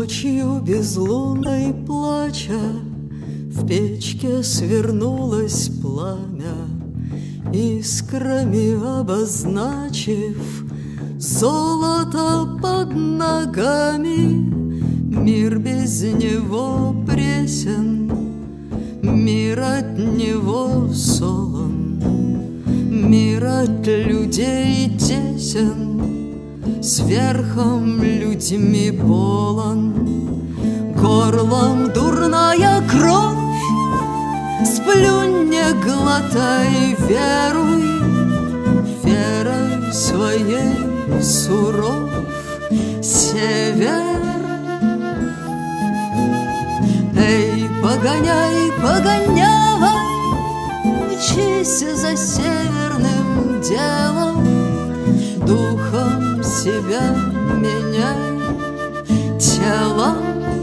Ночью безлунной плача в печке свернулось пламя, искрами обозначив золото под ногами. Мир без него пресен, мир от него солон, мир от людей тесен, сверхом людьми полон. Горлом дурная кровь, сплюнь, не глотай, веруй, верой своей суров север. Эй, погоняй, погонявай, мчись за северным делом, духом себя меняй, телом.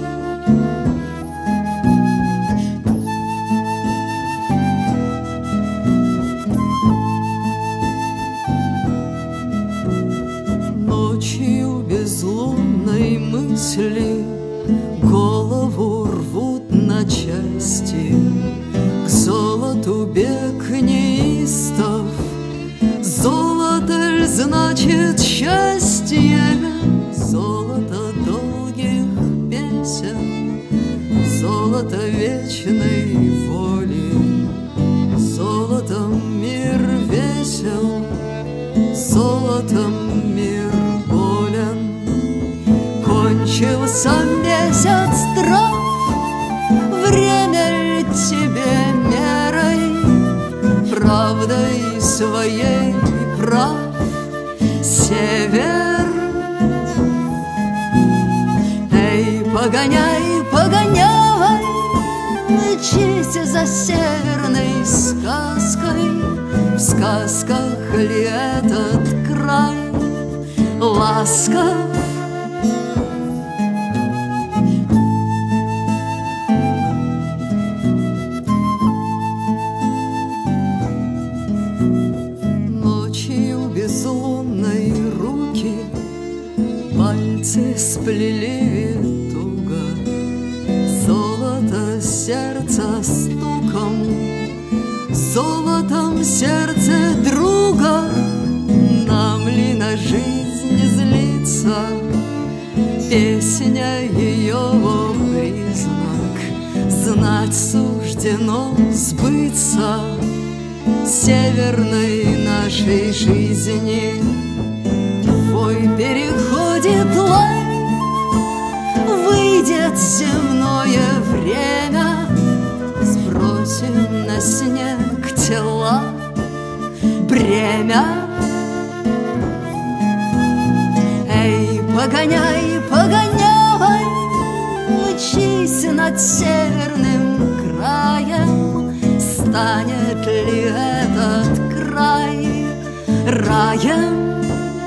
Ночью безлунной мысли голову рвут на части. К золоту бег неистов, золото значит счастье, золото долгих песен, золото вечной воли. Золотом мир весел, золотом мир болен. Кончился месяц трав, время тебе мерой, правдой своей прав север. Эй, погоняй, погонявай, мчись за северной сказкой. В сказках ли этот край ласков? Безлунной руки пальцы сплели туго, золото сердца стуком, золотом сердце друга. Нам ли на жизнь злиться? Песня ее признак, знать суждено сбыться северной нашей жизни. Твой переходит лай, выйдет земное время, сбросим на снег тела бремя. Эй, погоняй, погонявай, мчись над северным краем. Станет ли этот край раем?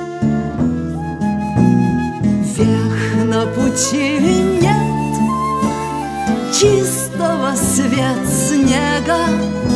Век на пути нет чистого свет снега,